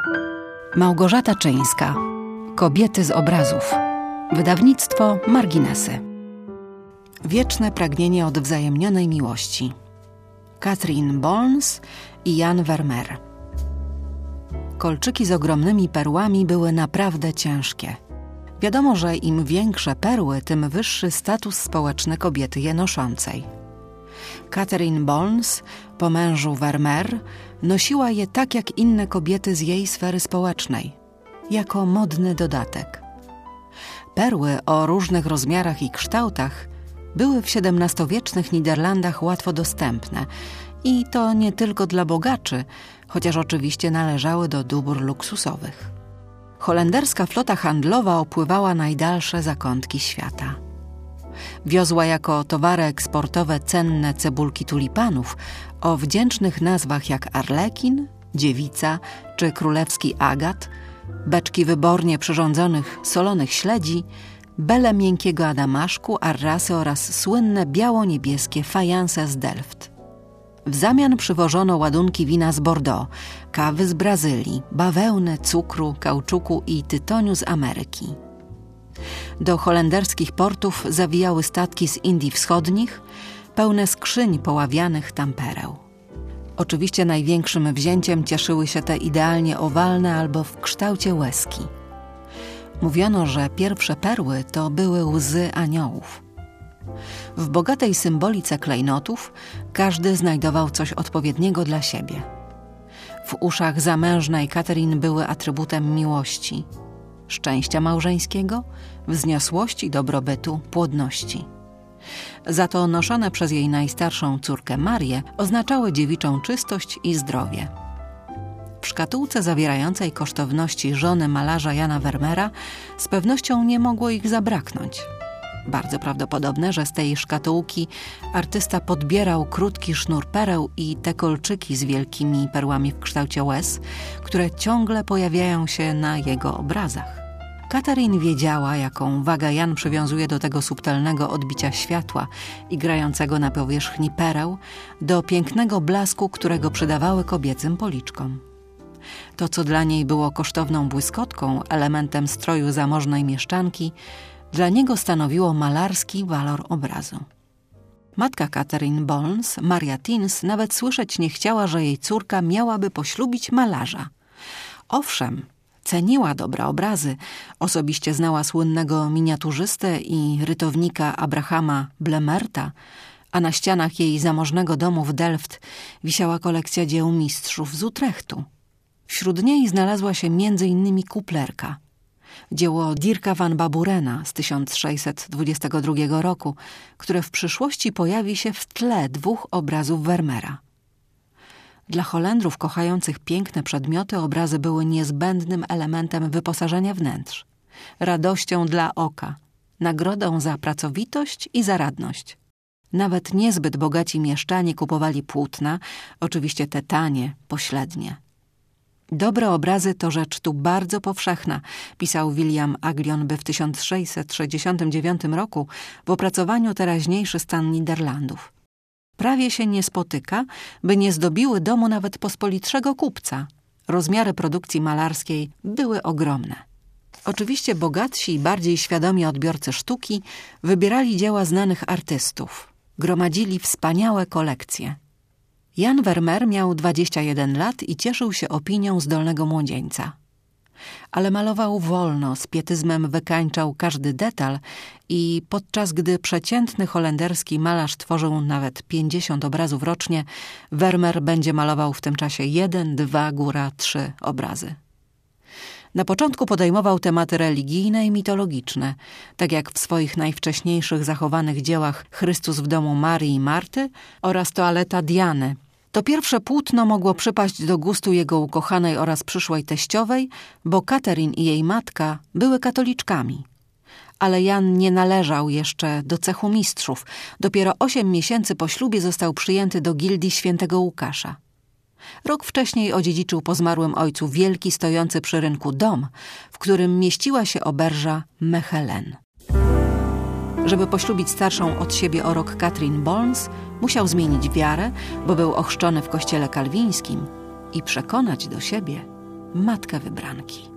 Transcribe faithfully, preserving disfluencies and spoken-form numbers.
Małgorzata Czyńska. Kobiety z obrazów. Wydawnictwo Marginesy. Wieczne pragnienie odwzajemnionej miłości. Catherine Bolnes i Jan Vermeer. Kolczyki z ogromnymi perłami były naprawdę ciężkie. Wiadomo, że im większe perły, tym wyższy status społeczny kobiety je noszącej. Catherine Bolnes, po mężu Vermeer, nosiła je tak jak inne kobiety z jej sfery społecznej, jako modny dodatek. Perły o różnych rozmiarach i kształtach były w siedemnastowiecznych Niderlandach łatwo dostępne i to nie tylko dla bogaczy, chociaż oczywiście należały do dóbr luksusowych. Holenderska flota handlowa opływała najdalsze zakątki świata. Wiozła jako towary eksportowe cenne cebulki tulipanów o wdzięcznych nazwach jak arlekin, dziewica czy królewski agat, beczki wybornie przyrządzonych solonych śledzi, bele miękkiego adamaszku, arrasy oraz słynne biało-niebieskie fajanse z Delft. W zamian przywożono ładunki wina z Bordeaux, kawy z Brazylii, bawełny, cukru, kauczuku i tytoniu z Ameryki. Do holenderskich portów zawijały statki z Indii Wschodnich, pełne skrzyń poławianych tam pereł. Oczywiście największym wzięciem cieszyły się te idealnie owalne albo w kształcie łezki. Mówiono, że pierwsze perły to były łzy aniołów. W bogatej symbolice klejnotów każdy znajdował coś odpowiedniego dla siebie. W uszach zamężnej Catherine były atrybutem miłości, szczęścia małżeńskiego, wzniosłości, dobrobytu, płodności. Za to noszone przez jej najstarszą córkę Marię oznaczały dziewiczą czystość i zdrowie. W szkatułce zawierającej kosztowności żony malarza Jana Vermeera z pewnością nie mogło ich zabraknąć. Bardzo prawdopodobne, że z tej szkatułki artysta podbierał krótki sznur pereł i te kolczyki z wielkimi perłami w kształcie łez, które ciągle pojawiają się na jego obrazach. Catherine wiedziała, jaką wagę Jan przywiązuje do tego subtelnego odbicia światła igrającego na powierzchni pereł, do pięknego blasku, którego przydawały kobiecym policzkom. To, co dla niej było kosztowną błyskotką, elementem stroju zamożnej mieszczanki, dla niego stanowiło malarski walor obrazu. Matka Catherine Bolnes, Maria Tins, nawet słyszeć nie chciała, że jej córka miałaby poślubić malarza. Owszem, ceniła dobre obrazy, osobiście znała słynnego miniaturzystę i rytownika Abrahama Blemerta, a na ścianach jej zamożnego domu w Delft wisiała kolekcja dzieł mistrzów z Utrechtu. Wśród niej znalazła się między innymi kuplerka, dzieło Dirka van Baburena z tysiąc sześćset dwudziestego drugiego roku, które w przyszłości pojawi się w tle dwóch obrazów Vermeera. Dla Holendrów kochających piękne przedmioty obrazy były niezbędnym elementem wyposażenia wnętrz, radością dla oka, nagrodą za pracowitość i zaradność. Nawet niezbyt bogaci mieszczanie kupowali płótna, oczywiście te tanie, pośrednie. Dobre obrazy to rzecz tu bardzo powszechna, pisał William Aglion, by w tysiąc sześćset sześćdziesiątym dziewiątym roku w opracowaniu Teraźniejszy stan Niderlandów. Prawie się nie spotyka, by nie zdobiły domu nawet pospolitszego kupca. Rozmiary produkcji malarskiej były ogromne. Oczywiście bogatsi i bardziej świadomi odbiorcy sztuki wybierali dzieła znanych artystów. Gromadzili wspaniałe kolekcje. Jan Vermeer miał dwadzieścia jeden lat i cieszył się opinią zdolnego młodzieńca. Ale malował wolno, z pietyzmem wykańczał każdy detal i podczas gdy przeciętny holenderski malarz tworzył nawet pięćdziesiąt obrazów rocznie, Vermeer będzie malował w tym czasie jeden, dwa, góra trzy obrazy. Na początku podejmował tematy religijne i mitologiczne, tak jak w swoich najwcześniejszych zachowanych dziełach Chrystus w domu Marii i Marty oraz Toaleta Diany. To pierwsze płótno mogło przypaść do gustu jego ukochanej oraz przyszłej teściowej, bo Catherine i jej matka były katoliczkami. Ale Jan nie należał jeszcze do cechu mistrzów. Dopiero osiem miesięcy po ślubie został przyjęty do gildii świętego Łukasza. Rok wcześniej odziedziczył po zmarłym ojcu wielki, stojący przy rynku dom, w którym mieściła się oberża Mechelen. Żeby poślubić starszą od siebie o rok Catherine Bolnes, musiał zmienić wiarę, bo był ochrzczony w kościele kalwińskim, i przekonać do siebie matkę wybranki.